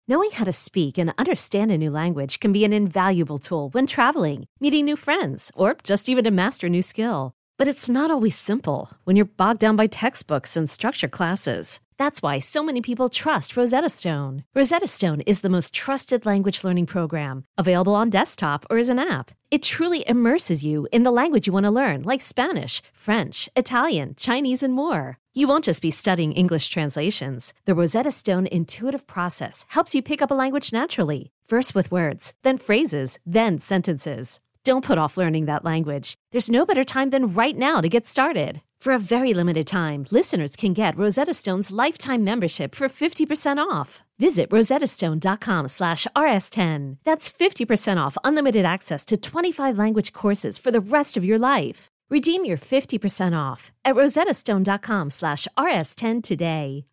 Knowing how to speak and understand a new language can be an invaluable tool when traveling, meeting new friends, or just even to master a new skill. But it's not always simple when you're bogged down by textbooks and structured classes. That's why so many people trust Rosetta Stone. Rosetta Stone is the most trusted language learning program, available on desktop or as an app. It truly immerses you in the language you want to learn, like Spanish, French, Italian, Chinese, and more. You won't just be studying English translations. The Rosetta Stone intuitive process helps you pick up a language naturally, first with words, then phrases, then sentences. Don't put off learning that language. There's no better time than right now to get started. For a very limited time, listeners can get Rosetta Stone's lifetime membership for 50% off. Visit rosettastone.com/rs10. That's 50% off unlimited access to 25 language courses for the rest of your life. Redeem your 50% off at rosettastone.com/rs10 today.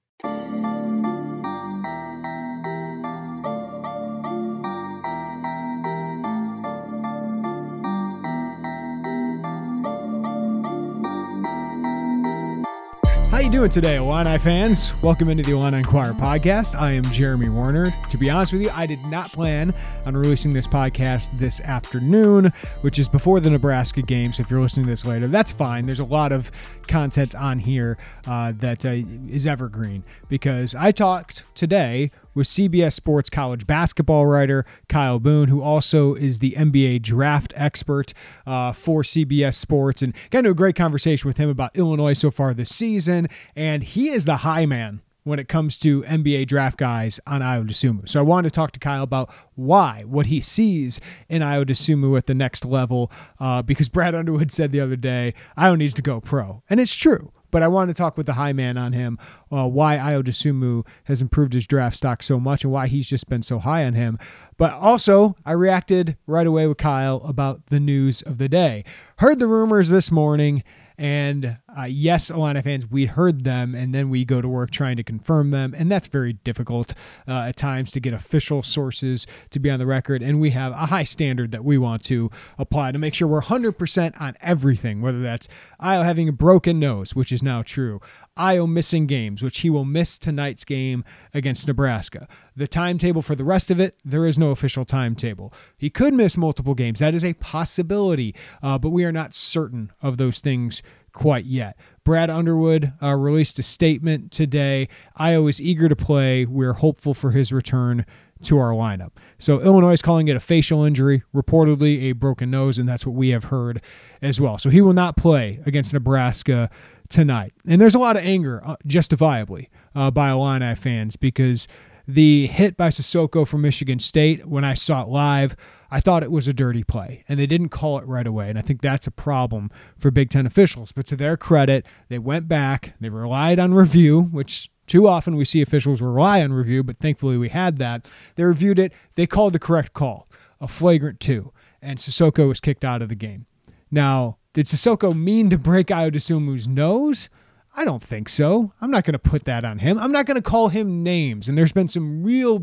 How you doing today, Illini fans? Welcome into the Illini Inquirer podcast. I am Jeremy Warner. To be honest with you, I did not plan on releasing this podcast this afternoon, which is before the Nebraska game. So if you're listening to this later, that's fine. There's a lot of content on here that is evergreen because I talked today with CBS Sports college basketball writer Kyle Boone, who also is the NBA draft expert for CBS Sports, and got into a great conversation with him about Illinois so far this season. And he is the high man when it comes to NBA draft guys on Ayo Dosunmu. So I wanted to talk to Kyle about what he sees in Ayo Dosunmu at the next level, because Brad Underwood said the other day, Ayo needs to go pro. And it's true. But I wanted to talk with the high man on him, why Ayo Dosunmu has improved his draft stock so much and why he's just been so high on him. But also, I reacted right away with Kyle about the news of the day. Heard the rumors this morning, and yes, Illini fans, we heard them, and then we go to work trying to confirm them, and that's very difficult at times to get official sources to be on the record, and we have a high standard that we want to apply to make sure we're 100% on everything, whether that's Ayo having a broken nose, which is now true, Ayo missing games, which he will miss tonight's game against Nebraska. The timetable for the rest of it, there is no official timetable. He could miss multiple games. That is a possibility, but we are not certain of those things quite yet. Brad Underwood released a statement today. Ayo is eager to play. We're hopeful for his return to our lineup. So Illinois is calling it a facial injury, reportedly a broken nose, and that's what we have heard as well. So he will not play against Nebraska tonight. And there's a lot of anger, justifiably, by Illini fans because the hit by Sissoko from Michigan State, when I saw it live, I thought it was a dirty play, and they didn't call it right away, and I think that's a problem for Big Ten officials. But to their credit, they went back, they relied on review, which too often we see officials rely on review, but thankfully we had that. They reviewed it, they called the correct call, a flagrant 2, and Sissoko was kicked out of the game. Now, did Sissoko mean to break Ayo Dosunmu's nose? I don't think so. I'm not going to put that on him. I'm not going to call him names, and there's been some real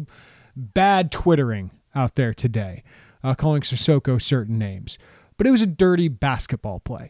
bad twittering out there today, calling Sissoko certain names. But it was a dirty basketball play.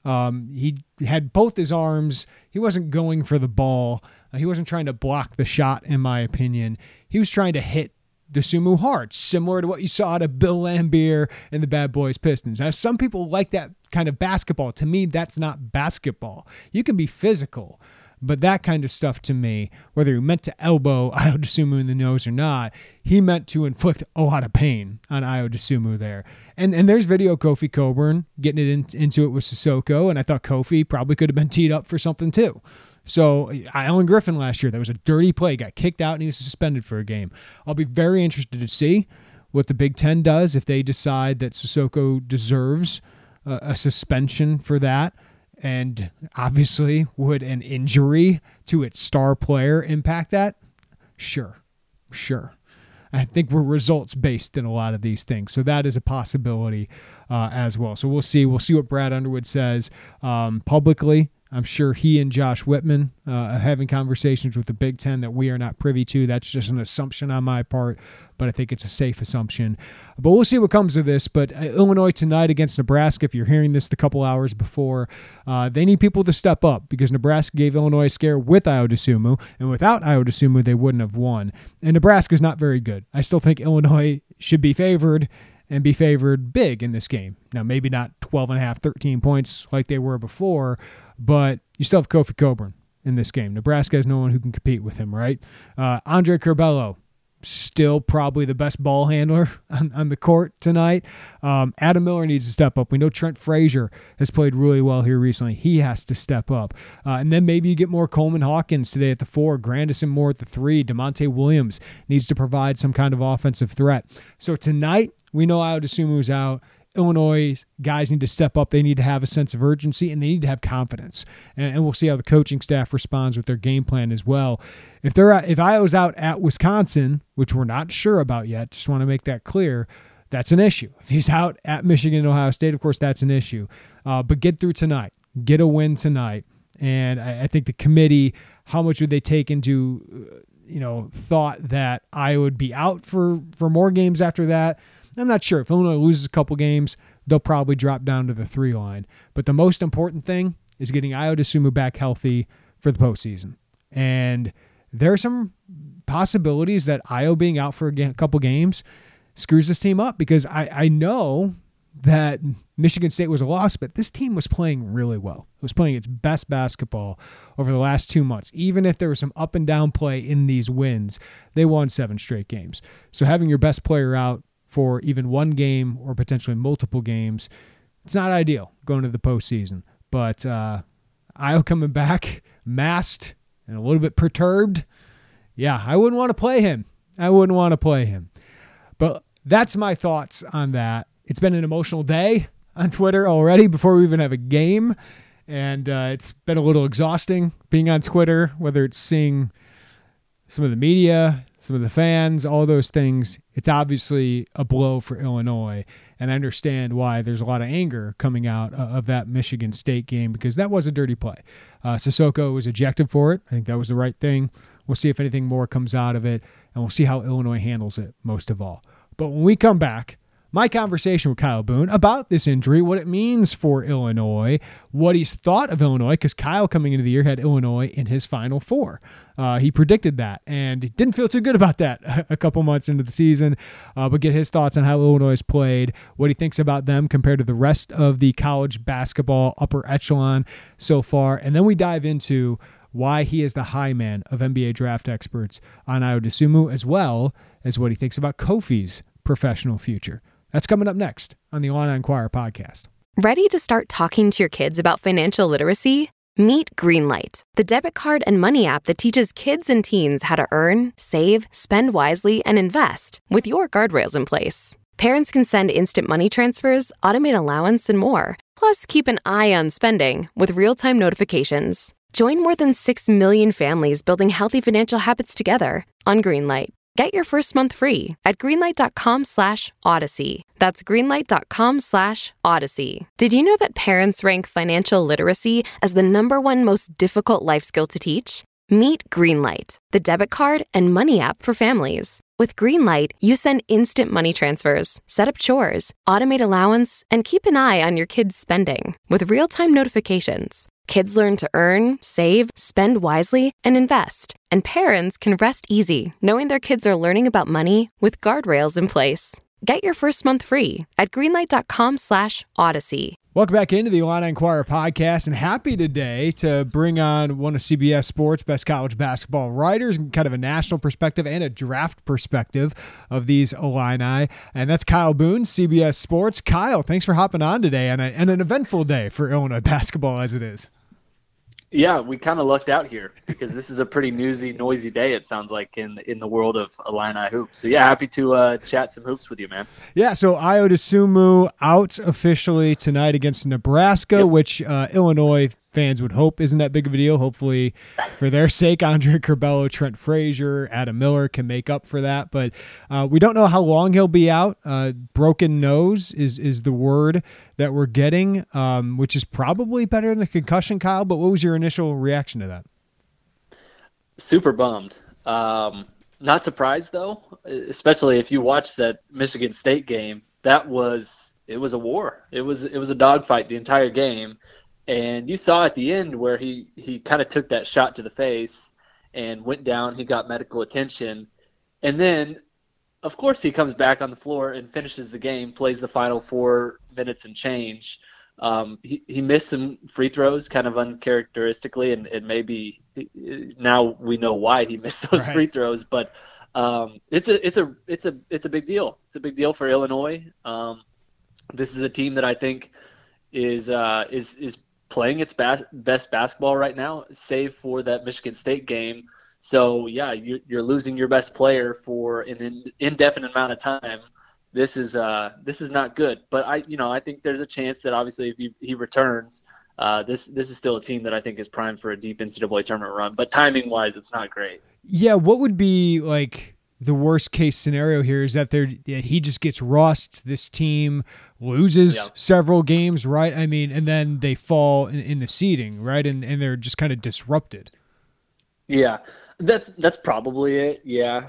He had both his arms. He wasn't going for the ball. He wasn't trying to block the shot, in my opinion. He was trying to hit Dosunmu hard, similar to what you saw out of Bill Laimbeer and the Bad Boys Pistons. Now, some people like that kind of basketball. To me, that's not basketball. You can be physical, but that kind of stuff to me, whether he meant to elbow Ayo Dosunmu in the nose or not, he meant to inflict a lot of pain on Ayo Dosunmu there. And there's video of Kofi Cockburn getting it into it with Sissoko, and I thought Kofi probably could have been teed up for something too. So Alan Griffin last year, that was a dirty play, got kicked out, and he was suspended for a game. I'll be very interested to see what the Big Ten does if they decide that Sissoko deserves a suspension for that. And obviously, would an injury to its star player impact that? Sure. I think we're results-based in a lot of these things. So that is a possibility as well. So we'll see. We'll see what Brad Underwood says publicly I'm sure he and Josh Whitman are having conversations with the Big Ten that we are not privy to. That's just an assumption on my part, but I think it's a safe assumption. But we'll see what comes of this. But Illinois tonight against Nebraska, if you're hearing this a couple hours before, they need people to step up because Nebraska gave Illinois a scare with Ayo Dosunmu, and without Ayo Dosunmu, they wouldn't have won. And Nebraska's not very good. I still think Illinois should be favored and be favored big in this game. Now, maybe not 12.5, 13 points like they were before, but you still have Kofi Coburn in this game. Nebraska has no one who can compete with him, right? Andre Curbelo, still probably the best ball handler on the court tonight. Adam Miller needs to step up. We know Trent Frazier has played really well here recently. He has to step up. And then maybe you get more Coleman Hawkins today at the 4, Grandison Moore at the 3. DeMonte Williams needs to provide some kind of offensive threat. So tonight, we know Ayo Dosunmu's out. Illinois guys need to step up. They need to have a sense of urgency, and they need to have confidence. And we'll see how the coaching staff responds with their game plan as well. If Ayo's out at Wisconsin, which we're not sure about yet, just want to make that clear, that's an issue. If he's out at Michigan and Ohio State, of course, that's an issue. But get through tonight. Get a win tonight. And I think the committee, how much would they take into thought that Ayo would be out for more games after that? I'm not sure. If Illinois loses a couple games, they'll probably drop down to the 3 line. But the most important thing is getting Ayo Dosunmu back healthy for the postseason. And there are some possibilities that Ayo being out for a couple games screws this team up, because I know that Michigan State was a loss, but this team was playing really well. It was playing its best basketball over the last 2 months. Even if there was some up and down play in these wins, they won 7 straight games. So having your best player out for even one game or potentially multiple games, it's not ideal going to the postseason. But Ayo coming back masked and a little bit perturbed, yeah, I wouldn't want to play him. But that's my thoughts on that. It's been an emotional day on Twitter already before we even have a game, and it's been a little exhausting being on Twitter, whether it's seeing some of the media, some of the fans, all those things. It's obviously a blow for Illinois, and I understand why there's a lot of anger coming out of that Michigan State game, because that was a dirty play. Sissoko was ejected for it. I think that was the right thing. We'll see if anything more comes out of it, and we'll see how Illinois handles it most of all. But when we come back, my conversation with Kyle Boone about this injury, what it means for Illinois, what he's thought of Illinois, because Kyle coming into the year had Illinois in his Final Four. He predicted that, and he didn't feel too good about that a couple months into the season, but get his thoughts on how Illinois has played, what he thinks about them compared to the rest of the college basketball upper echelon so far, and then we dive into why he is the high man of NBA draft experts on Ayo Dosunmu, as well as what he thinks about Kofi's professional future. That's coming up next on the Illini Inquirer podcast. Ready to start talking to your kids about financial literacy? Meet Greenlight, the debit card and money app that teaches kids and teens how to earn, save, spend wisely, and invest with your guardrails in place. Parents can send instant money transfers, automate allowance, and more. Plus, keep an eye on spending with real-time notifications. Join more than 6 million families building healthy financial habits together on Greenlight. Get your first month free at greenlight.com/Odyssey. That's greenlight.com/Odyssey. Did you know that parents rank financial literacy as the #1 most difficult life skill to teach? Meet Greenlight, the debit card and money app for families. With Greenlight, you send instant money transfers, set up chores, automate allowance, and keep an eye on your kids' spending with real-time notifications. Kids learn to earn, save, spend wisely, and invest. And parents can rest easy knowing their kids are learning about money with guardrails in place. Get your first month free at greenlight.com/Odyssey. Welcome back into the Illini Inquirer podcast, and happy today to bring on one of CBS Sports' best college basketball writers, and kind of a national perspective and a draft perspective of these Illini, and that's Kyle Boone, CBS Sports. Kyle, thanks for hopping on today, and an eventful day for Illinois basketball as it is. Yeah, we kind of lucked out here because this is a pretty noisy day, it sounds like, in the world of Illini hoops. So, yeah, happy to chat some hoops with you, man. Yeah, so Ayo Dosunmu out officially tonight against Nebraska, which Illinois fans would hope isn't that big of a deal. Hopefully, for their sake, Andre Curbelo, Trent Frazier, Adam Miller can make up for that. But we don't know how long he'll be out. Broken nose is the word that we're getting, which is probably better than a concussion, Kyle. But what was your initial reaction to that? Super bummed. Not surprised though, especially if you watched that Michigan State game. It was a war. It was a dogfight the entire game, and you saw at the end where he kind of took that shot to the face and went down. He got medical attention, and then of course he comes back on the floor and finishes the game, plays the final 4 minutes and change. He missed some free throws kind of uncharacteristically, and maybe now we know why he missed those free throws, but it's a big deal. It's a big deal for Illinois. This is a team that I think is playing its best basketball right now, save for that Michigan State game. So yeah, you're losing your best player for an indefinite amount of time. This is not good, but I think there's a chance that obviously if he returns, this is still a team that I think is primed for a deep NCAA tournament run. But timing wise, it's not great. Yeah, what would be like the worst case scenario here is that he just gets rust. This team loses several games, right? I mean, and then they fall in the seeding, right? And they're just kind of disrupted. Yeah, that's probably it. Yeah.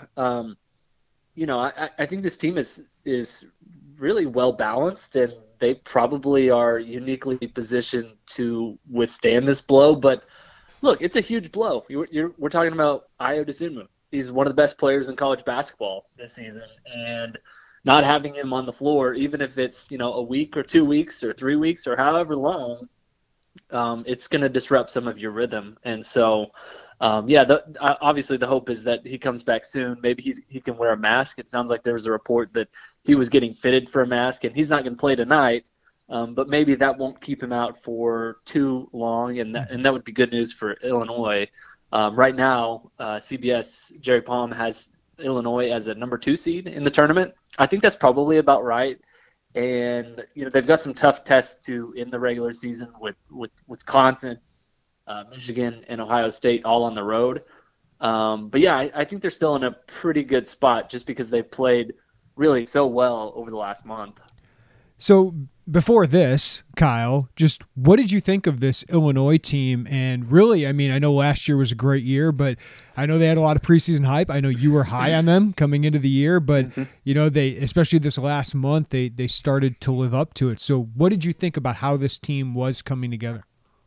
I think this team is really well balanced, and they probably are uniquely positioned to withstand this blow. But look, it's a huge blow. We're talking about Ayo Dosunmu. He's one of the best players in college basketball this season, and not having him on the floor, even if it's a week or 2 weeks or 3 weeks or however long, it's going to disrupt some of your rhythm. And so, obviously the hope is that he comes back soon. Maybe he can wear a mask. It sounds like there was a report that he was getting fitted for a mask, and he's not going to play tonight. But maybe that won't keep him out for too long, and that would be good news for Illinois. Right now, CBS, Jerry Palm has Illinois as a number 2 seed in the tournament. I think that's probably about right. And they've got some tough tests in the regular season with Wisconsin, Michigan, and Ohio State all on the road. But yeah, I think they're still in a pretty good spot just because they've played really so well over the last month. So before this, Kyle, just what did you think of this Illinois team? And really, I mean, I know last year was a great year, but I know they had a lot of preseason hype. I know you were high on them coming into the year, but they, especially this last month, they started to live up to it. So what did you think about how this team was coming together?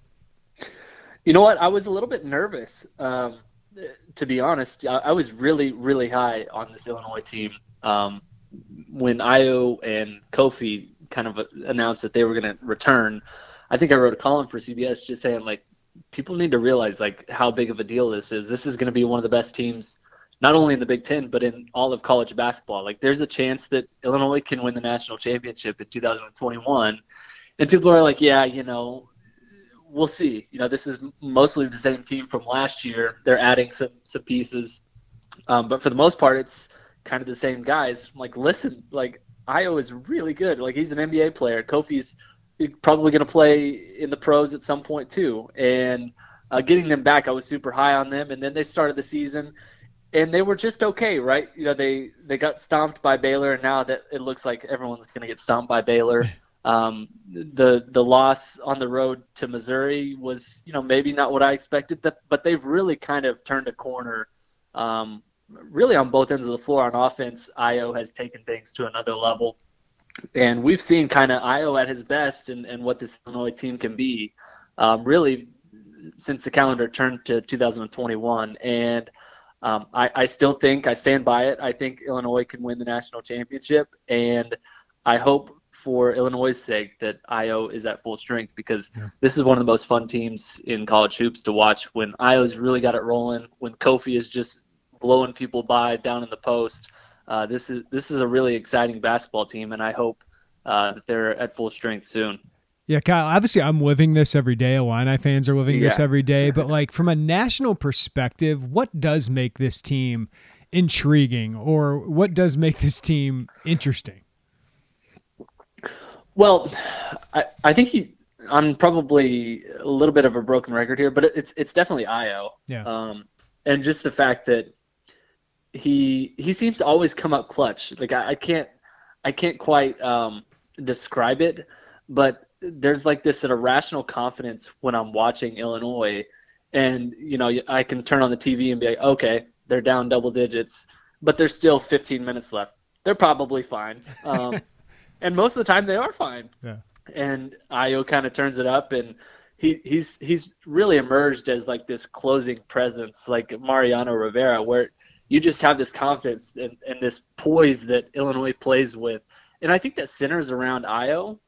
You know what? I was a little bit nervous, to be honest. I was really, really high on this Illinois team. When Ayo and Kofi kind of announced that they were going to return, I think I wrote a column for CBS just saying, like, people need to realize, like, how big of a deal this is. This is going to be one of the best teams, not only in the Big Ten, but in all of college basketball. Like, there's a chance that Illinois can win the national championship in 2021. And people are like, yeah, we'll see. This is mostly the same team from last year. They're adding some pieces. But for the most part, it's kind of the same guys. I'm like, listen, like, Ayo is really good. Like, he's an NBA player. Kofi's probably going to play in the pros at some point too. And getting them back, I was super high on them. And then they started the season, and they were just okay, right? They got stomped by Baylor, and now that it looks like everyone's going to get stomped by Baylor. The loss on the road to Missouri was, maybe not what I expected, but they've really kind of turned a corner. Really on both ends of the floor. On offense, Ayo has taken things to another level. And we've seen kind of Ayo at his best and what this Illinois team can be really since the calendar turned to 2021. And I still think, I stand by it, I think Illinois can win the national championship. And I hope for Illinois' sake that Ayo is at full strength, because this is one of the most fun teams in college hoops to watch when Ayo's really got it rolling, when Kofi is just blowing people by down in the post. This is a really exciting basketball team, and I hope that they're at full strength soon. Yeah, Kyle, obviously I'm living this every day. Illini fans are living this every day. But like from a national perspective, what does make this team intriguing, or what does make this team interesting? Well, I think I'm probably a little bit of a broken record here, but it's definitely Io. Yeah. And just the fact that he seems to always come up clutch. Like I can't quite describe it, but there's like this irrational confidence when I'm watching Illinois, and I can turn on the TV and be like, okay, they're down double digits, but there's still 15 minutes left. They're probably fine, and most of the time they are fine. Yeah. And Io kind of turns it up, and he's really emerged as like this closing presence, like Mariano Rivera, where you just have this confidence and this poise that Illinois plays with. And I think that centers around Io,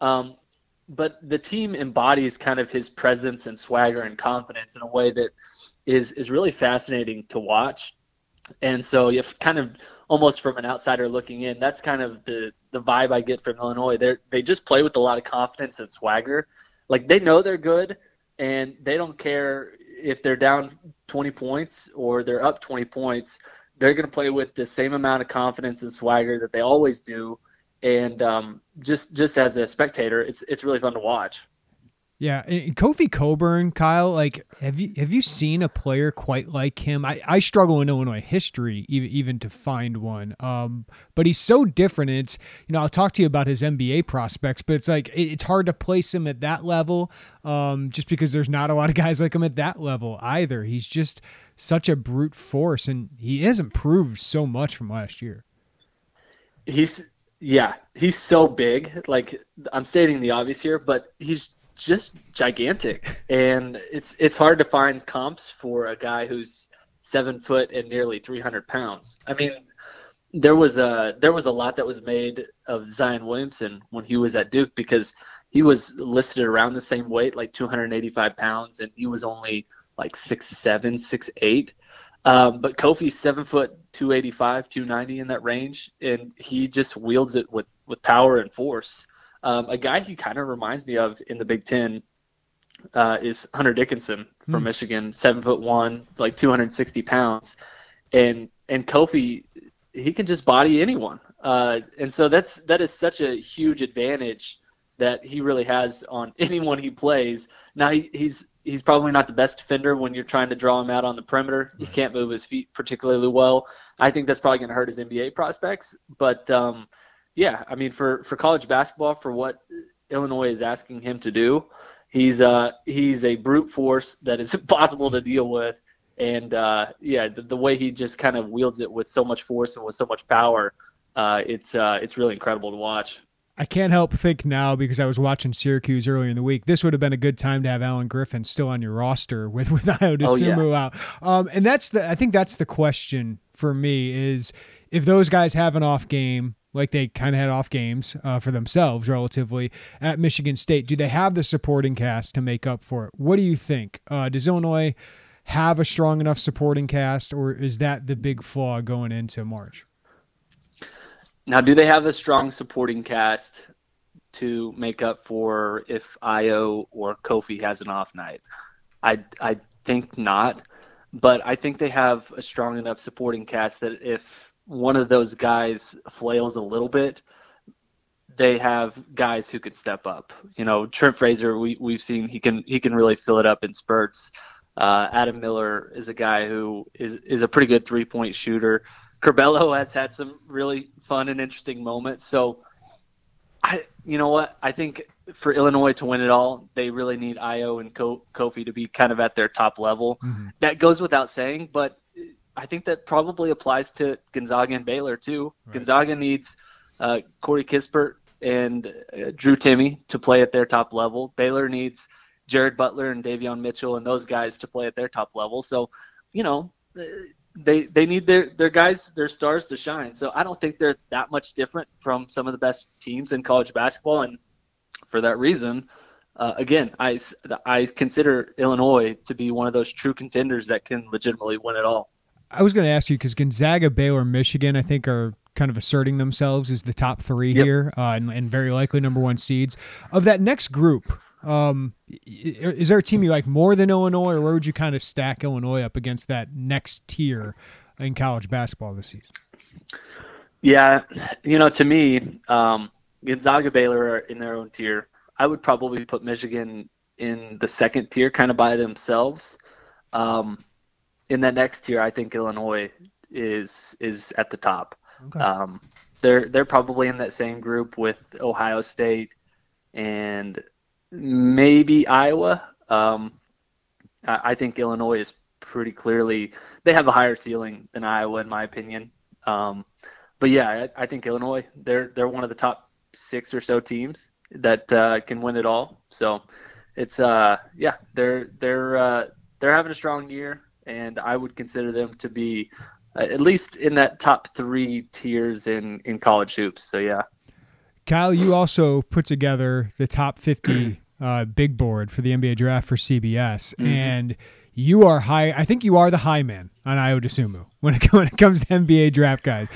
but the team embodies kind of his presence and swagger and confidence in a way that is really fascinating to watch. And so you kind of almost from an outsider looking in, that's kind of the vibe I get from Illinois. They just play with a lot of confidence and swagger. Like they know they're good, and they don't care if they're down 20 points or they're up 20 points. They're going to play with the same amount of confidence and swagger that they always do. And just as a spectator, it's really fun to watch. Yeah, and Kofi Cockburn, Kyle, like have you seen a player quite like him? I struggle in Illinois history even to find one. But he's so different. And it's I'll talk to you about his NBA prospects, but it's like it's hard to place him at that level, just because there's not a lot of guys like him at that level either. He's just such a brute force, and he has improved so much from last year. He's so big. Like I'm stating the obvious here, but he's just gigantic, and it's hard to find comps for a guy who's 7 foot and nearly 300 pounds. I mean, there was a lot that was made of Zion Williamson when he was at Duke, because he was listed around the same weight, like 285 pounds, and he was only like 6'7", 6'8". But Kofi's 7 foot, 285, 290 in that range, and he just wields it with power and force. A guy he kind of reminds me of in the Big Ten is Hunter Dickinson from Michigan, 7'1", like 260 pounds, and Kofi, he can just body anyone, and so that is such a huge advantage that he really has on anyone he plays. Now he's probably not the best defender when you're trying to draw him out on the perimeter. He can't move his feet particularly well. I think that's probably going to hurt his NBA prospects, but. Yeah, I mean, for college basketball, for what Illinois is asking him to do, he's a brute force that is impossible to deal with. And, the way he just kind of wields it with so much force and with so much power, it's really incredible to watch. I can't help think now, because I was watching Syracuse earlier in the week, this would have been a good time to have Alan Griffin still on your roster with Ayo Dosunmu out. And I think that's the question for me, is if those guys have an off game, like they kind of had off games for themselves relatively at Michigan State, do they have the supporting cast to make up for it? What do you think? Does Illinois have a strong enough supporting cast, or is that the big flaw going into March? Now, do they have a strong supporting cast to make up for if Io or Kofi has an off night? I think not, but I think they have a strong enough supporting cast that if one of those guys flails a little bit, they have guys who could step up. Trent Frazier, we've seen he can really fill it up in spurts. Adam Miller is a guy who is a pretty good 3-point shooter. Curbelo has had some really fun and interesting moments. So you know what? I think for Illinois to win it all, they really need Io and Kofi to be kind of at their top level. Mm-hmm. That goes without saying, but I think that probably applies to Gonzaga and Baylor too. Right. Gonzaga needs Corey Kispert and Drew Timme to play at their top level. Baylor needs Jared Butler and Davion Mitchell and those guys to play at their top level. So, they need their guys, their stars to shine. So I don't think they're that much different from some of the best teams in college basketball. And for that reason, again, I consider Illinois to be one of those true contenders that can legitimately win it all. I was going to ask you, because Gonzaga, Baylor, Michigan, I think are kind of asserting themselves as the top three here, and very likely number one seeds. Of that next group, is there a team you like more than Illinois, or where would you kind of stack Illinois up against that next tier in college basketball this season? Yeah, to me, Gonzaga, Baylor are in their own tier. I would probably put Michigan in the second tier, kind of by themselves. In that next tier, I think Illinois is at the top. Okay. They're probably in that same group with Ohio State and maybe Iowa. I think Illinois is pretty clearly they have a higher ceiling than Iowa in my opinion. But yeah, I think Illinois they're one of the top 6 or so teams that can win it all. So it's they're having a strong year, and I would consider them to be at least in that top 3 tiers in college hoops. So yeah. Kyle, you also put together the top 50 big board for the NBA draft for CBS, and you are high. I think you are the high man on Ayo Dosunmu when it comes to NBA draft guys.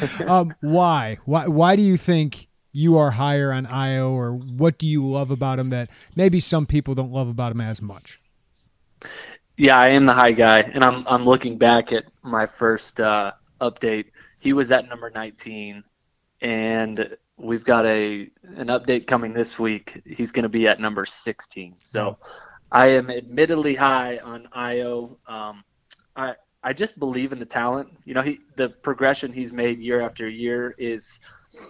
Why do you think you are higher on Ayo, or what do you love about him that maybe some people don't love about him as much? Yeah, I am the high guy, and I'm looking back at my first update. He was at number 19, and we've got an update coming this week. He's going to be at number 16. So I am admittedly high on Ayo. I just believe in the talent. You know, the progression he's made year after year is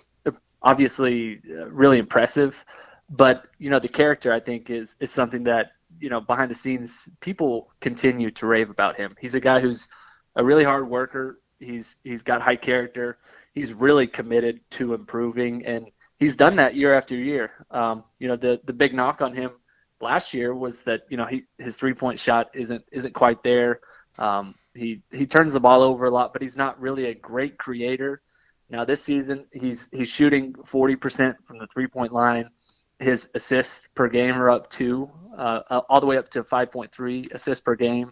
obviously really impressive. But, you know, the character, I think, is something that, you know, behind the scenes, people continue to rave about him. He's a guy who's a really hard worker. He's got high character. He's really committed to improving, and he's done that year after year. You know, the big knock on him last year was that, you know, his 3-point shot isn't quite there. He turns the ball over a lot, but he's not really a great creator. Now this season, he's shooting 40% from the 3-point line. His assists per game are up all the way up to 5.3 assists per game,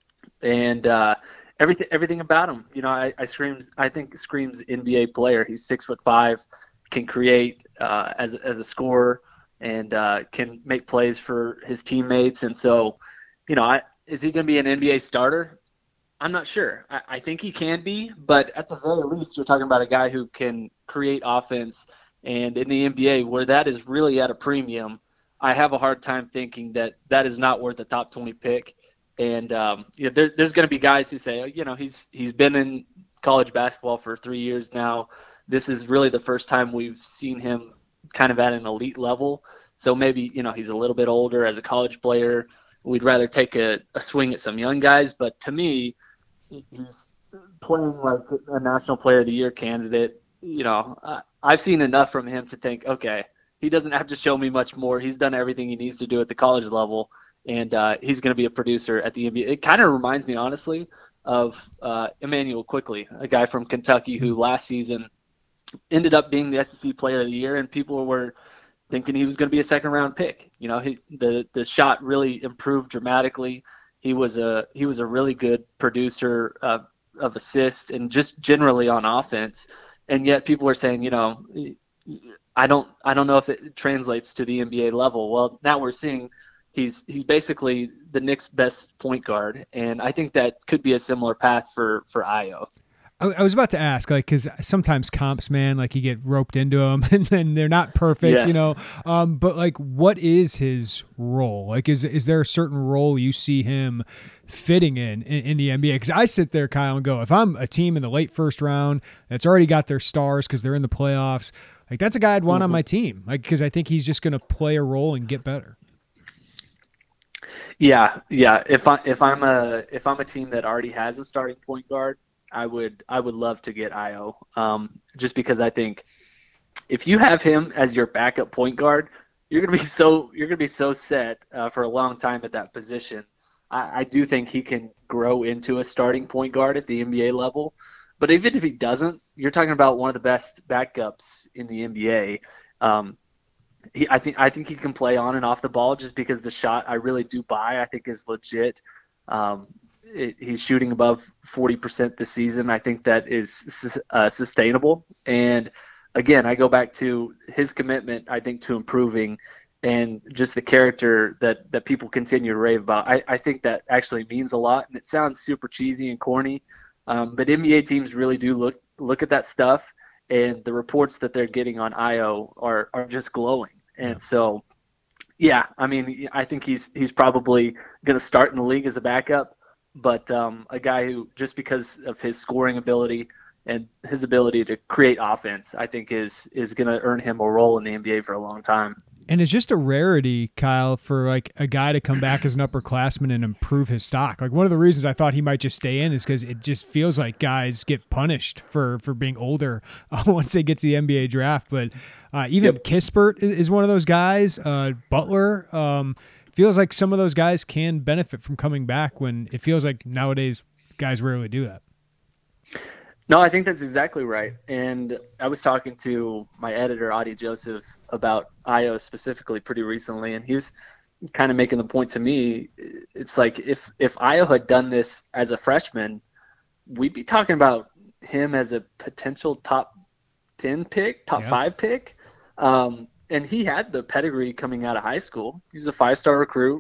and everything about him, you know, I think screams NBA player. He's 6'5", can create as a scorer, and can make plays for his teammates. And so, you know, is he going to be an NBA starter? I'm not sure. I think he can be, but at the very least, you're talking about a guy who can create offense. And in the NBA, where that is really at a premium, I have a hard time thinking that is not worth a top 20 pick. And you know, there's going to be guys who say, you know, he's been in college basketball for 3 years now. This is really the first time we've seen him kind of at an elite level. So maybe, you know, he's a little bit older as a college player. We'd rather take a swing at some young guys. But to me, he's playing like a National Player of the Year candidate. You know, I've seen enough from him to think, okay, he doesn't have to show me much more. He's done everything he needs to do at the college level, and he's going to be a producer at the NBA. It kind of reminds me, honestly, of Emmanuel Quickley, a guy from Kentucky who last season ended up being the SEC Player of the Year, and people were thinking he was going to be a second-round pick. You know, the shot really improved dramatically. He was a really good producer of assists and just generally on offense. And yet people are saying, you know, I don't know if it translates to the NBA level. Well, now we're seeing he's basically the Knicks' best point guard, and I think that could be a similar path for Ayo. I was about to ask, like, because sometimes comps, man, like you get roped into them and then they're not perfect, yes. You know. But like, what is his role? Like, is there a certain role you see him fitting in the NBA? Because I sit there, Kyle, and go, if I'm a team in the late first round that's already got their stars because they're in the playoffs, like that's a guy I'd want on my team, like because I think he's just going to play a role and get better. Yeah. If I'm a team that already has a starting point guard, I would love to get Ayo, just because I think if you have him as your backup point guard, you're gonna be so set for a long time at that position. I do think he can grow into a starting point guard at the NBA level, but even if he doesn't, you're talking about one of the best backups in the NBA. I think he can play on and off the ball just because the shot I really do buy. I think is legit. He's shooting above 40% this season. I think that is sustainable. And again, I go back to his commitment, I think, to improving and just the character that people continue to rave about. I think that actually means a lot. And it sounds super cheesy and corny, but NBA teams really do look at that stuff, and the reports that they're getting on Ayo are just glowing. And so Yeah, I mean, I think he's probably going to start in the league as a backup, but a guy who, just because of his scoring ability and his ability to create offense, I think is going to earn him a role in the NBA for a long time. And it's just a rarity, Kyle, for like a guy to come back as an upperclassman and improve his stock. Like one of the reasons I thought he might just stay in is because it just feels like guys get punished for being older once they get to the NBA draft. But even Kispert is one of those guys. Butler feels like some of those guys can benefit from coming back when it feels like nowadays guys rarely do that. No, I think that's exactly right. And I was talking to my editor, Adi Joseph, about Ayo specifically pretty recently, and he was kind of making the point to me. It's like if Ayo had done this as a freshman, we'd be talking about him as a potential top 10 pick, top 5 pick. And he had the pedigree coming out of high school. He was a 5-star recruit,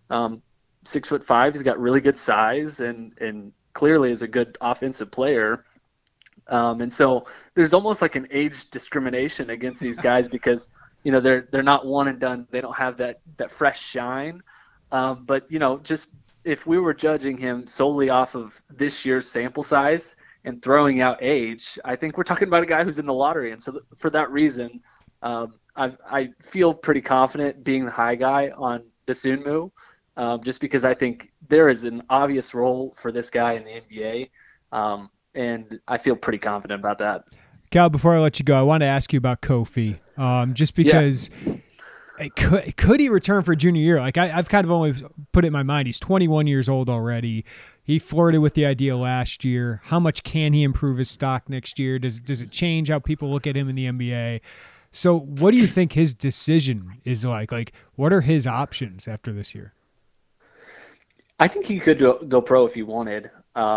6'5". He's got really good size and clearly is a good offensive player. And so there's almost like an age discrimination against these guys because, they're not one and done. They don't have that fresh shine. But, just if we were judging him solely off of this year's sample size and throwing out age, I think we're talking about a guy who's in the lottery. And so for that reason, I feel pretty confident being the high guy on Dosunmu, just because I think there is an obvious role for this guy in the NBA. And I feel pretty confident about that. Cal, before I let you go, I want to ask you about Kofi, just because could he return for junior year? Like I've kind of only put it in my mind. He's 21 years old already. He flirted with the idea last year. How much can he improve his stock next year? Does it change how people look at him in the NBA? So what do you think his decision is like? Like, what are his options after this year? I think he could go pro if he wanted.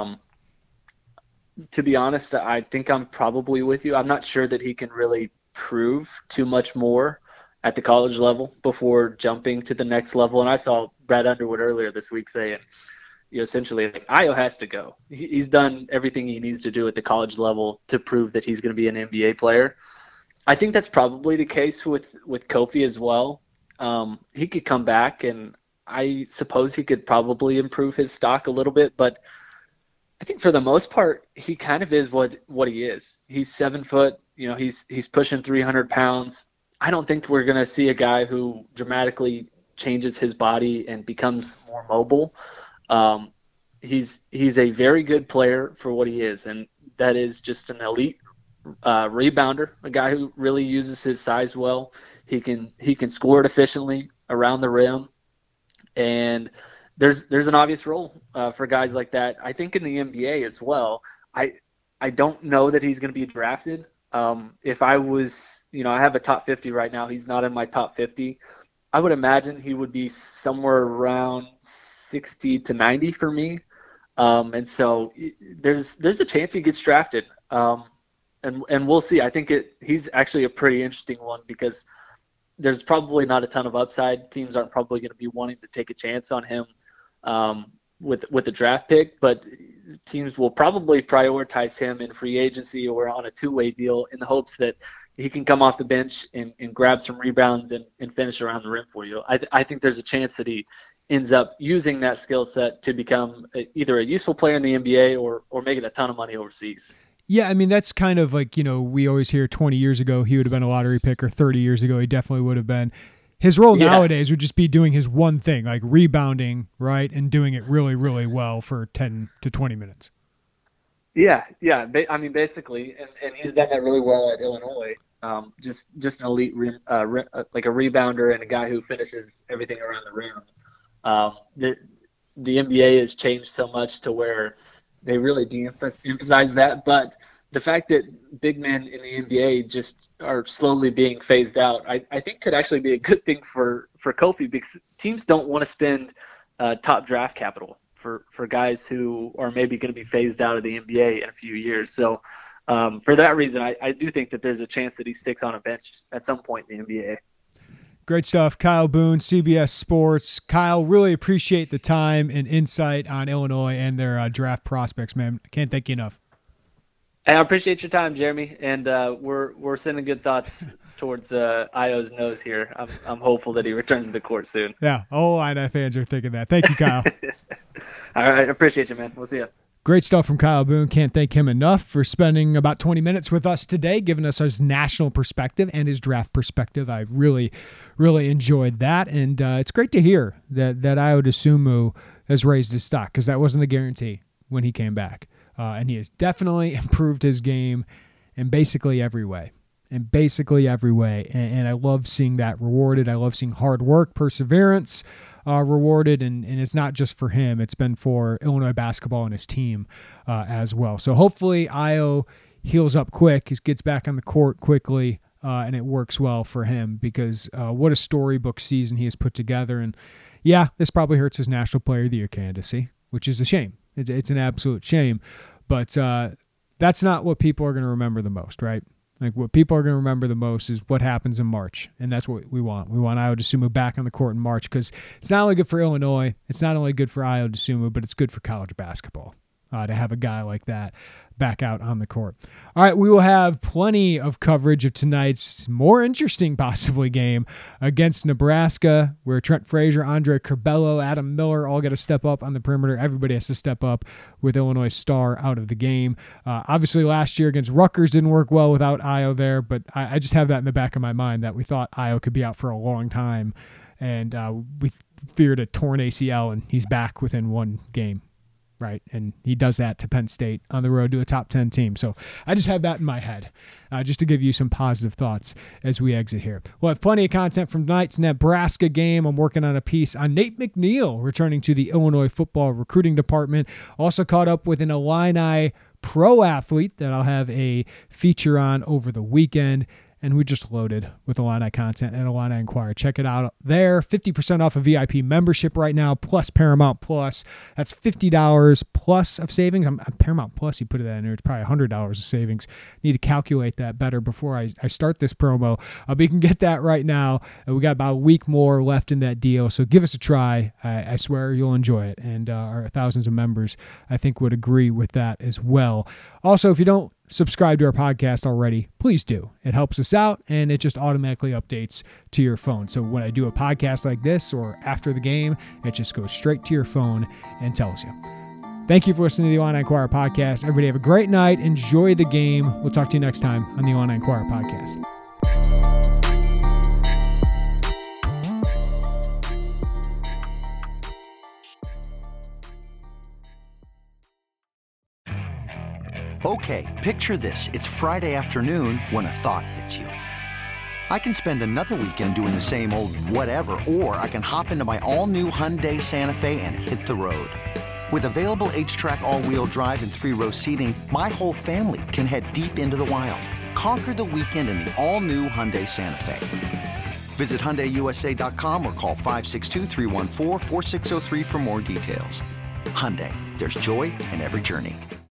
To be honest, I think I'm probably with you. I'm not sure that he can really prove too much more at the college level before jumping to the next level. And I saw Brad Underwood earlier this week saying, essentially, like, Ayo has to go. He's done everything he needs to do at the college level to prove that he's going to be an NBA player. I think that's probably the case with Kofi as well. He could come back, and I suppose he could probably improve his stock a little bit, but I think for the most part, he kind of is what he is. He's 7 foot, he's pushing 300 pounds. I don't think we're going to see a guy who dramatically changes his body and becomes more mobile. He's a very good player for what he is, and that is just an elite rebounder, a guy who really uses his size well. He can score it efficiently around the rim, and there's an obvious role for guys like that. I think in the NBA as well. I don't know that he's going to be drafted. If I was, I have a top 50 right now. He's not in my top 50. I would imagine he would be somewhere around 60 to 90 for me. And so there's a chance he gets drafted. And we'll see. I think he's actually a pretty interesting one because there's probably not a ton of upside. Teams aren't probably going to be wanting to take a chance on him with the draft pick, but teams will probably prioritize him in free agency or on a two-way deal in the hopes that he can come off the bench and grab some rebounds and finish around the rim for you. I think there's a chance that he ends up using that skill set to become either a useful player in the NBA or making a ton of money overseas. Yeah, I mean, that's kind of like, we always hear 20 years ago he would have been a lottery pick, or 30 years ago he definitely would have been. His role nowadays would just be doing his one thing, like rebounding, right, and doing it really, really well for 10 to 20 minutes. Yeah. I mean, basically, and he's done that really well at Illinois. Just an elite, like a rebounder and a guy who finishes everything around the rim. The NBA has changed so much to where they really de-emphasize that, but the fact that big men in the NBA just are slowly being phased out, I think could actually be a good thing for Kofi, because teams don't want to spend top draft capital for guys who are maybe going to be phased out of the NBA in a few years. So for that reason, I do think that there's a chance that he sticks on a bench at some point in the NBA. Great stuff. Kyle Boone, CBS Sports. Kyle, really appreciate the time and insight on Illinois and their draft prospects, man. I can't thank you enough. Hey, I appreciate your time, Jeremy, and we're sending good thoughts towards Io's nose here. I'm hopeful that he returns to the court soon. Yeah, all Illini fans are thinking that. Thank you, Kyle. All right, appreciate you, man. We'll see you. Great stuff from Kyle Boone. Can't thank him enough for spending about 20 minutes with us today, giving us his national perspective and his draft perspective. I really, really enjoyed that, and it's great to hear that Ayo Dosunmu has raised his stock, because that wasn't a guarantee when he came back. And he has definitely improved his game in basically every way. And I love seeing that rewarded. I love seeing hard work, perseverance rewarded. And it's not just for him. It's been for Illinois basketball and his team as well. So hopefully Ayo heals up quick. He gets back on the court quickly. And it works well for him, because what a storybook season he has put together. And yeah, this probably hurts his National Player of the Year candidacy, which is a shame. It's an absolute shame, but that's not what people are going to remember the most, right? Like, what people are going to remember the most is what happens in March, and that's what we want. We want Ayo Dosunmu back on the court in March, because it's not only good for Illinois, it's not only good for Ayo Dosunmu, but it's good for college basketball to have a guy like that back out on the court. All right, we will have plenty of coverage of tonight's more interesting possibly game against Nebraska, where Trent Frazier, Andre Curbelo, Adam Miller all got to step up on the perimeter. Everybody has to step up with Illinois star out of the game. Obviously, last year against Rutgers didn't work well without Ayo there, but I just have that in the back of my mind that we thought Ayo could be out for a long time, and we feared a torn ACL, and he's back within one game. Right, and he does that to Penn State on the road to a top 10 team. So I just have that in my head, just to give you some positive thoughts as we exit here. We'll have plenty of content from tonight's Nebraska game. I'm working on a piece on Nate McNeil returning to the Illinois football recruiting department. Also caught up with an Illini pro athlete that I'll have a feature on over the weekend. And we just loaded with Illini content at Illini Inquirer. Check it out there. 50% off a VIP membership right now, plus Paramount Plus. That's $50 plus of savings. I'm Paramount Plus, you put it in there, it's probably $100 of savings. Need to calculate that better before I start this promo. But you can get that right now. We got about a week more left in that deal, so give us a try. I swear you'll enjoy it. And our thousands of members, I think, would agree with that as well. Also, if you don't subscribe to our podcast already, please do. It helps us out, and it just automatically updates to your phone. So when I do a podcast like this or after the game, it just goes straight to your phone and tells you. Thank you for listening to the Illini Inquirer podcast. Everybody have a great night. Enjoy the game. We'll talk to you next time on the Illini Inquirer podcast. Okay, picture this. It's Friday afternoon when a thought hits you. I can spend another weekend doing the same old whatever, or I can hop into my all-new Hyundai Santa Fe and hit the road. With available H-Track all-wheel drive and 3-row seating, my whole family can head deep into the wild. Conquer the weekend in the all-new Hyundai Santa Fe. Visit HyundaiUSA.com or call 562-314-4603 for more details. Hyundai, there's joy in every journey.